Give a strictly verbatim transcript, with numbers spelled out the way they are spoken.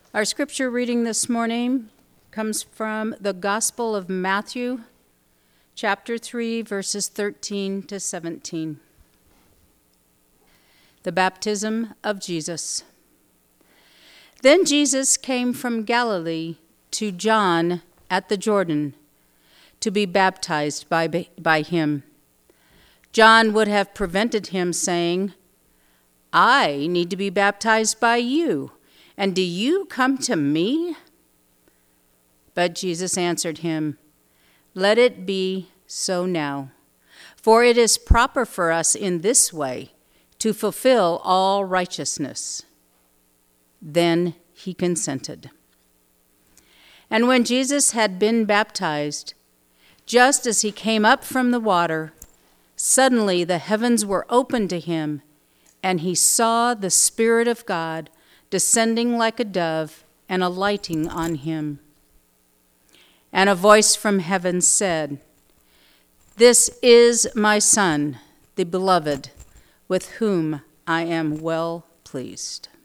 Our scripture reading this morning comes from the Gospel of Matthew, chapter three, verses thirteen to seventeen. The baptism of Jesus. Then Jesus came from Galilee to John at the Jordan to be baptized by, by him. John would have prevented him, saying, "I need to be baptized by you, and do you come to me?" But Jesus answered him, "Let it be so now, for it is proper for us in this way to fulfill all righteousness." Then he consented. And when Jesus had been baptized, just as he came up from the water, suddenly the heavens were opened to him, and he saw the Spirit of God descending like a dove and alighting on him. And a voice from heaven said, "This is my Son, the beloved, with whom I am well pleased."